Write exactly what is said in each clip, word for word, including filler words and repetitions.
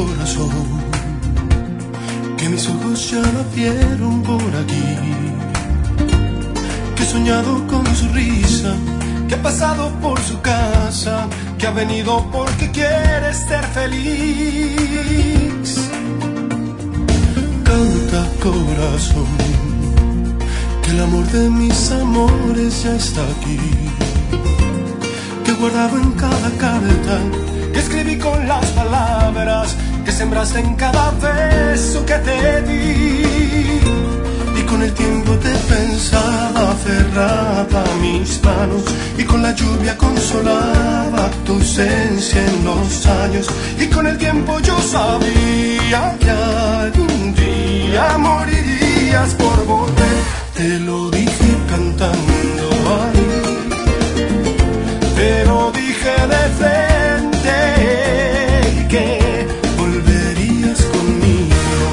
corazón, que mis ojos ya la vieron por aquí, que he soñado con su risa, que ha pasado por su casa, que ha venido porque quiere ser feliz. Canta, corazón, que el amor de mis amores ya está aquí, que he guardado en cada carta, que escribí con las palabras, que sembraste en cada beso que te di. Y con el tiempo te pensaba aferrada a mis manos, y con la lluvia consolaba tu ausencia en los años. Y con el tiempo yo sabía que algún día morirías por volver. Te lo dije cantando, ay, te lo dije de frente, que volverías conmigo,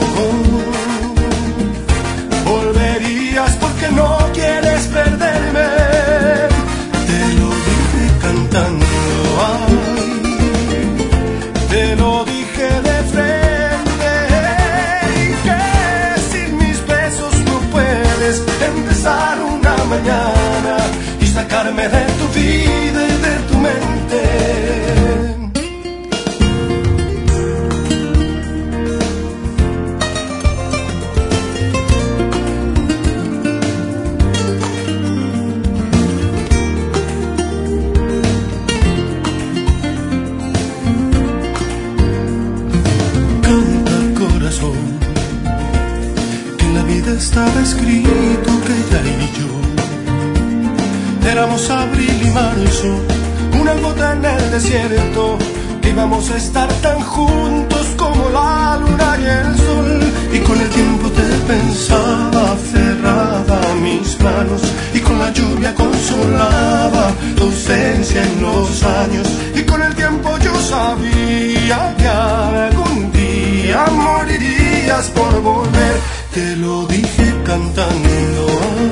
volverías porque no quieres perderme. Te lo dije cantando, ay, te lo dije de frente, que sin mis besos no puedes empezar una mañana y sacarme de tu vida y de tu mente. Canta, corazón, que en la vida estaba escrito que ella y yo éramos abril y marzo, una gota en el desierto, que íbamos a estar tan juntos como la luna y el sol. Y con el tiempo te pensaba aferrada a mis manos, y con la lluvia consolaba tu ausencia en los años. Y con el tiempo yo sabía que algún día morirías por volver. Te lo dije cantando,